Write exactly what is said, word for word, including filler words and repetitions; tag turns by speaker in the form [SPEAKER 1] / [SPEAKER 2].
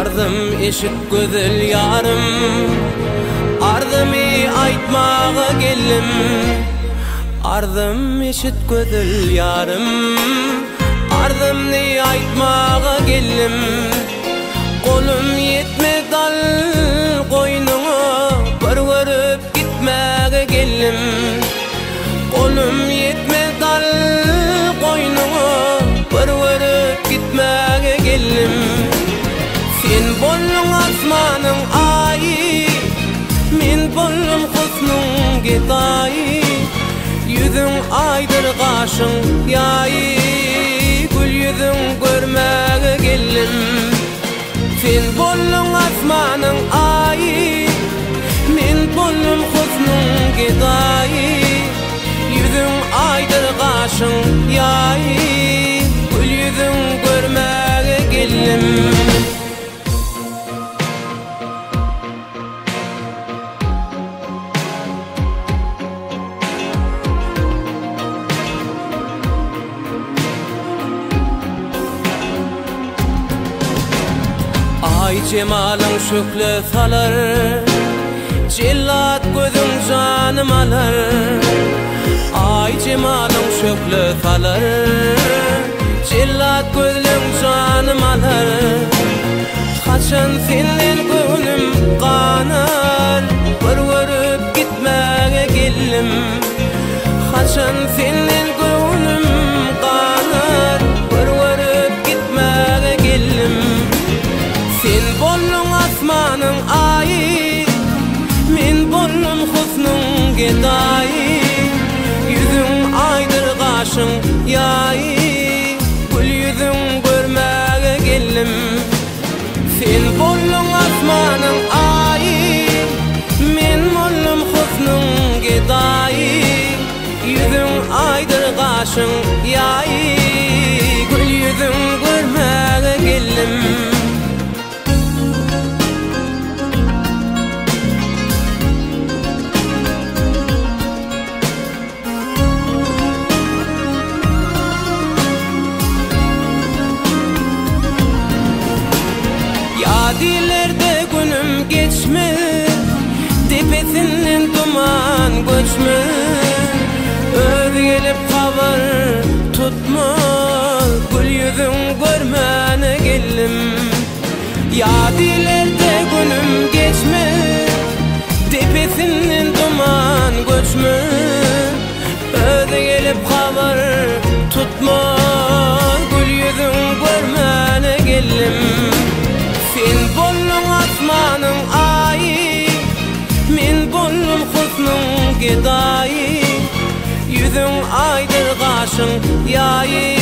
[SPEAKER 1] Ardım eşit gözel yarım, ardımı aytmağa geldim. Ardım eşit gözel yarım, ardımı aytmağa geldim. Kolum yetme dal koynuna, bir görüp gitmeye geldim. Kolum yetme dal koynuna, bir görüp gitmeye geldim. Sen bollun asmanın ayı, men bollum husnun gedayı. Yüzün aydır kaşın yayı, gül yüzün görmeye geldim. Sen bollun asmanın ayı, men bollum husnun gedayı. Yüzün aydır kaşın yayı, gül yüzün görmeye geldim. Ay cemalın şöklü salar, cellat gözün canım alır. Ay cemalın şöklü salar, cellat gözün canım alır. Kaçan senden gönlüm kanar, bir görüp gitmeye geldim. Kaçan senden gönlüm kanar, bir görüp gitmeye geldim. Sen bollun asmanın ayı, men bollum husnun gedayı. Yüzün aydır kaşın yayı, gül yüzün görmeye geldim. Sen bollun asmanın ayı, men bollum husnun gedayı. Yüzün aydır kaşın yayı, gül yüzün görmeye geldim. Dilerde günüm geçme, tepesinden duman göçme. Öz gelip kavar tutma, gül yüzün görmene geldim. Ya dilerde günüm geçme, tepesinden duman göçme. Öz gelip kavar tutma, gül yüzün görmene geldim. Sen bollun asmanın ayı, men bollum husnun gedayı. Yüzün aydır kaşın yayı,